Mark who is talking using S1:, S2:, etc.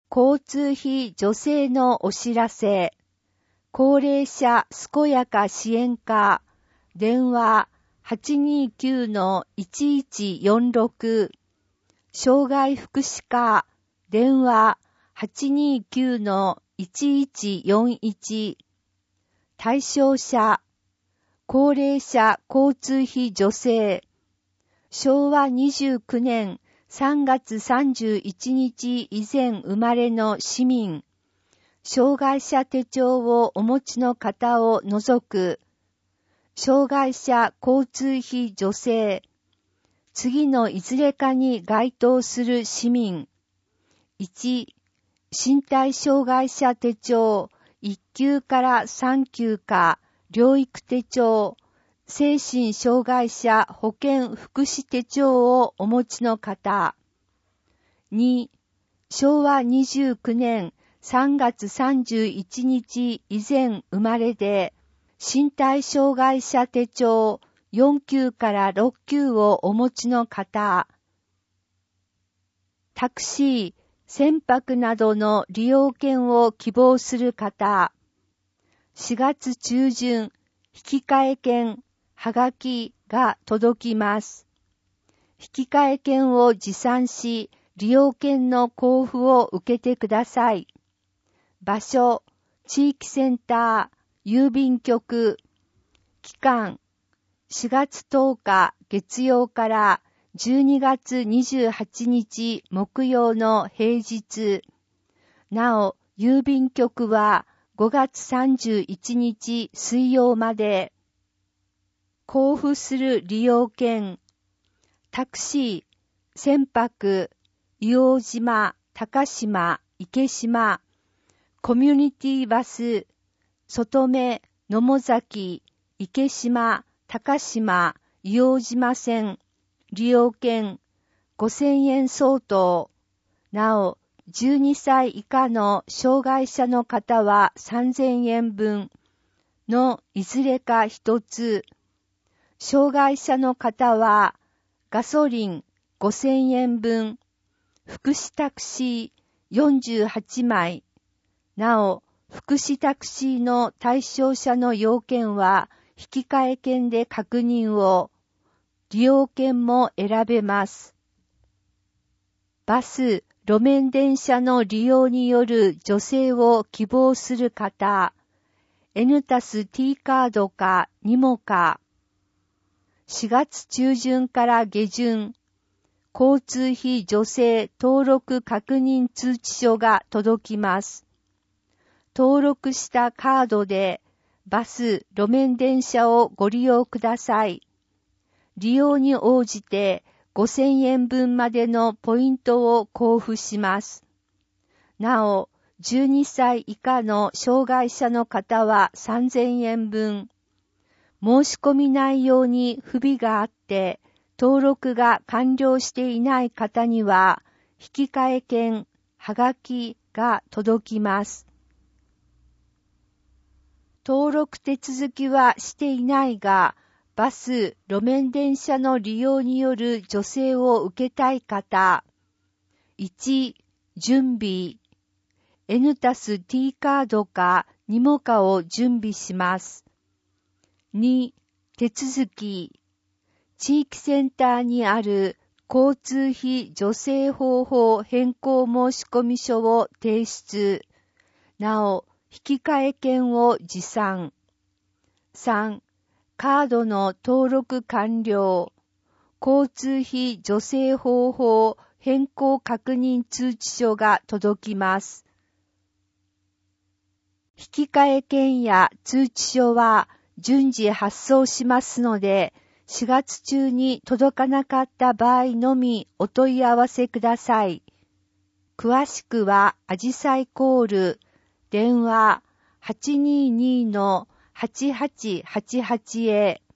S1: 交通費助成のお知らせ。高齢者健やか支援課。電話 829-1146。障害福祉課。電話 829-1141。対象者。高齢者交通費助成。昭和29年3月31日以前生まれの市民。障害者手帳をお持ちの方を除く。障害者交通費助成。次のいずれかに該当する市民。1、身体障害者手帳、1級から3級か、療育手帳、精神障害者保健福祉手帳をお持ちの方。2、昭和29年3月31日以前生まれで、身体障害者手帳4級から6級をお持ちの方。タクシー、船舶などの利用券を希望する方。4月中旬、引換券、はがきが届きます。引換券を持参し、利用券の交付を受けてください。場所、地域センター、郵便局。期間、4月10日月曜から12月28日木曜の平日。なお、郵便局は5月31日水曜まで。交付する利用券。タクシー、船舶、硫黄島、高島、池島、コミュニティバス、外目、野母崎、池島、高島、硫黄島線、利用券、5000円相当。なお、12歳以下の障害者の方は3000円分のいずれか一つ。障害者の方はガソリン5000円分、福祉タクシー48枚。なお、福祉タクシーの対象者の要件は引換券で確認を。利用券も選べます。バス、路面電車の利用による助成を希望する方。N+T カードかニモか。4月中旬から下旬、交通費助成登録確認通知書が届きます。登録したカードでバス、路面電車をご利用ください。利用に応じて5000円分までのポイントを交付します。なお、12歳以下の障害者の方は3000円分。申し込み内容に不備があって、登録が完了していない方には、引換券、はがきが届きます。登録手続きはしていないが、バス、路面電車の利用による助成を受けたい方。1、準備。N+T カードかニモかを準備します。2、手続き。地域センターにある交通費助成方法変更申込書を提出。なお、引換券を持参。3、カードの登録完了。交通費助成方法変更確認通知書が届きます。引換券や通知書は順次発送しますので、4月中に届かなかった場合のみお問い合わせください。詳しくはあじさいコール、電話 822-8888 へ。